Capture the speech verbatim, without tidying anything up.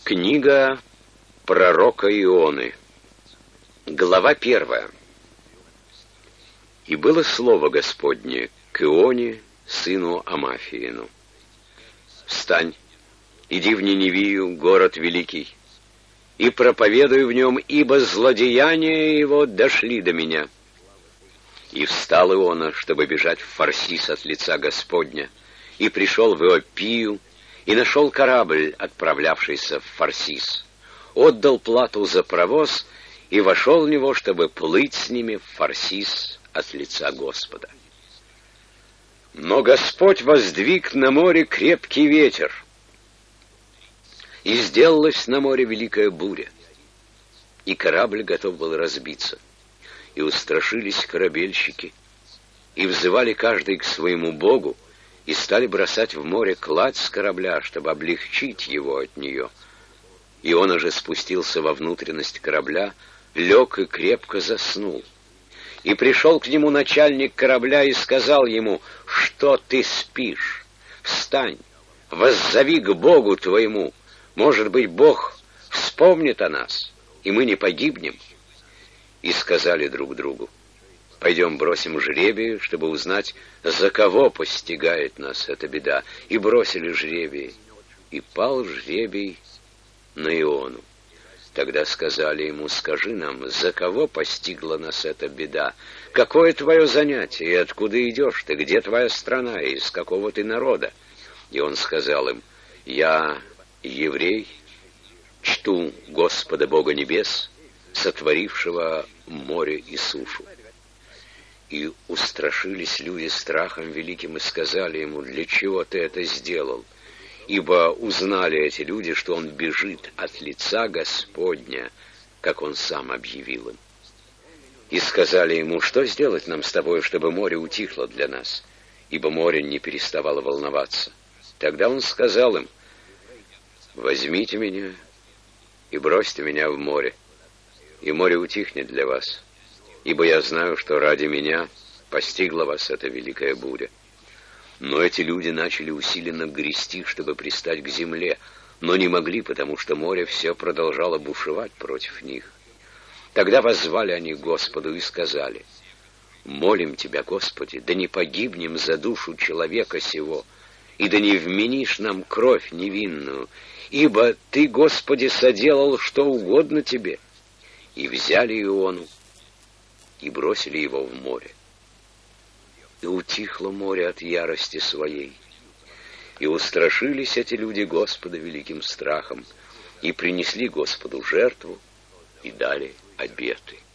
Книга пророка Ионы. Глава первая. И было слово Господне к Ионе, сыну Амафиину. Встань, иди в Ниневию, город великий, и проповедуй в нем, ибо злодеяния его дошли до меня. И встал Иона, чтобы бежать в Фарсис от лица Господня, и пришел в Иопию, и нашел корабль, отправлявшийся в Фарсис. Отдал плату за провоз, и вошел в него, чтобы плыть с ними в Фарсис от лица Господа. Но Господь воздвиг на море крепкий ветер, и сделалась на море великая буря, и корабль готов был разбиться. И устрашились корабельщики, и взывали каждый к своему богу, и стали бросать в море кладь с корабля, чтобы облегчить его от нее. И он уже спустился во внутренность корабля, лег и крепко заснул. И пришел к нему начальник корабля и сказал ему: «Что ты спишь? Встань, воззови к Богу твоему. Может быть, Бог вспомнит о нас, и мы не погибнем». И сказали друг другу: «Пойдем бросим жребий, чтобы узнать, за кого постигает нас эта беда». И бросили жребий, и пал жребий на Иону. Тогда сказали ему: «Скажи нам, за кого постигла нас эта беда? Какое твое занятие, и откуда идешь ты? Где твоя страна, и из какого ты народа?» И он сказал им: «Я еврей, чту Господа Бога небес, сотворившего море и сушу». И устрашились люди страхом великим и сказали ему: «Для чего ты это сделал?» Ибо узнали эти люди, что он бежит от лица Господня, как он сам объявил им. И сказали ему: «Что сделать нам с тобой, чтобы море утихло для нас?» Ибо море не переставало волноваться. Тогда он сказал им: «Возьмите меня и бросьте меня в море, и море утихнет для вас, ибо я знаю, что ради меня постигла вас эта великая буря». Но эти люди начали усиленно грести, чтобы пристать к земле, но не могли, потому что море все продолжало бушевать против них. Тогда воззвали они к Господу и сказали: «Молим Тебя, Господи, да не погибнем за душу человека сего, и да не вменишь нам кровь невинную, ибо Ты, Господи, соделал что угодно Тебе». И взяли Иону и бросили его в море. И утихло море от ярости своей. И устрашились эти люди Господа великим страхом, и принесли Господу жертву, и дали обеты.